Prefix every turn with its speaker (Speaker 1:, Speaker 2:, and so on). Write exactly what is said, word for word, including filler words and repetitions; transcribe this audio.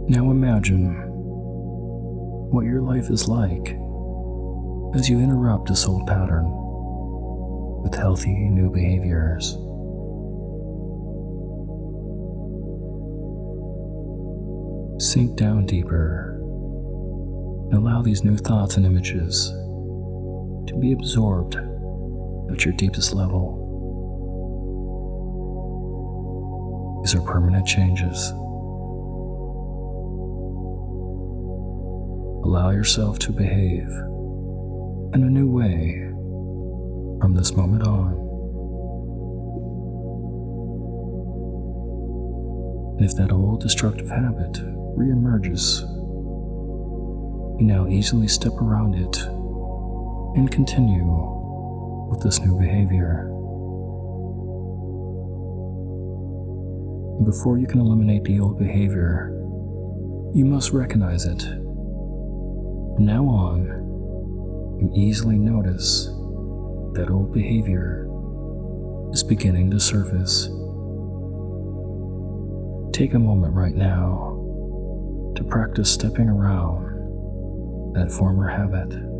Speaker 1: Now imagine what your life is like as you interrupt this old pattern with healthy new behaviors. Sink down deeper and allow these new thoughts and images to be absorbed at your deepest level. These are permanent changes. Allow yourself to behave in a new way from this moment on. And if that old destructive habit reemerges, you now easily step around it and continue with this new behavior. And before you can eliminate the old behavior, you must recognize it. From now on, you easily notice that old behavior is beginning to surface. Take a moment right now to practice stepping around that former habit.